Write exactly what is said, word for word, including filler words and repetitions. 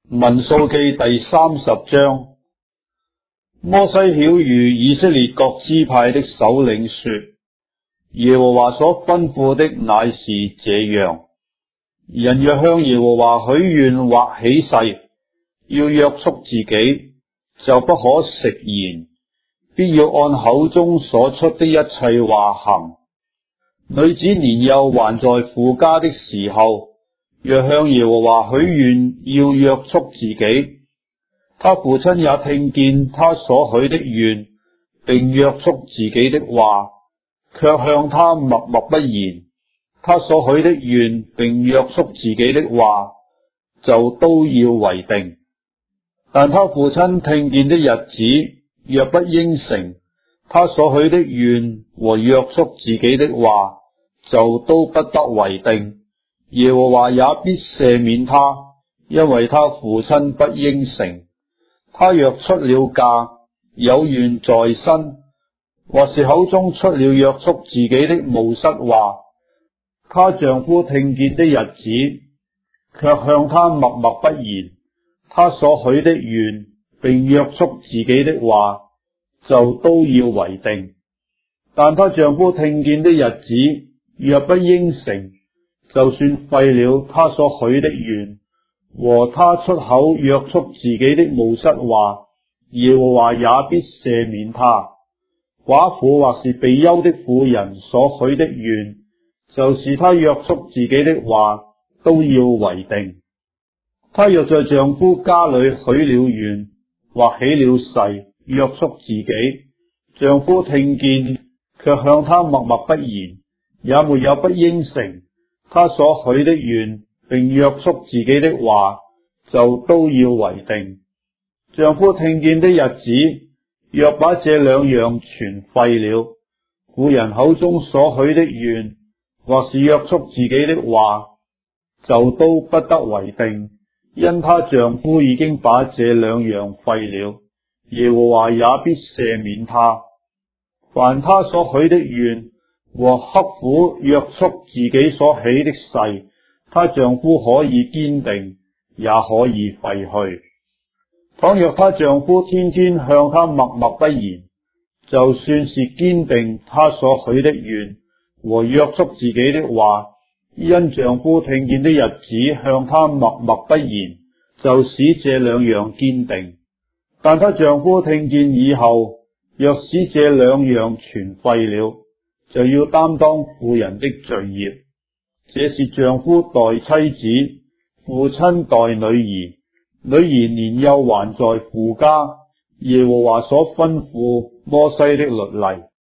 民數記第三十章。摩西曉諭以色列各支派的首領說：耶和華所吩咐的乃是這樣，人若向耶和華許願或起誓，要約束自己，就不可食言，必要按口中所出的一切話行。女子年幼還在父家的時候，若向耶和華許願要約束自己，他父親也聽見他所許的願，並約束自己的話，卻向他默默不言，他所許的願並約束自己的話，就都要為定。但他父親聽見的日子，若不應承他所許的願和約束自己的話，就都不得為定。耶和華也必赦免他，因為他父親不應承。他若出了嫁，有願在身，或是口中出了約束自己的冒失話，她丈夫聽見的日子，卻向她默默不言，她所許的願並約束自己的話，就都要為定。但她丈夫聽見的日子，若不應承，就算廢了他所許的願和他出口約束自己的冒失話，耶和華也必赦免他。寡婦或是被休的婦人所許的願，就是他約束自己的話，都要為定。他若在丈夫家裏許了願或起了誓約束自己，丈夫聽見卻向他默默不言，也沒有不應承他所許的願並約束自己的話，就都要為定。丈夫聽見的日子，若把這兩樣全廢了，婦人口中所許的願或是約束自己的話，就都不得為定，因她丈夫已經把這兩樣廢了，耶和華也必赦免她。凡她所許的願和刻苦約束自己所起的誓，她丈夫可以堅定，也可以廢去。倘若她丈夫天天向她默默不言，就算是堅定她所許的願和約束自己的話，因丈夫聽見的日子向她默默不言，就使這兩樣堅定。但她丈夫聽見以後，若使這兩樣全廢了，就要擔當婦人的罪孽。這是丈夫待妻子，父親待女兒，女兒年幼還在父家，耶和華所吩咐摩西的律例。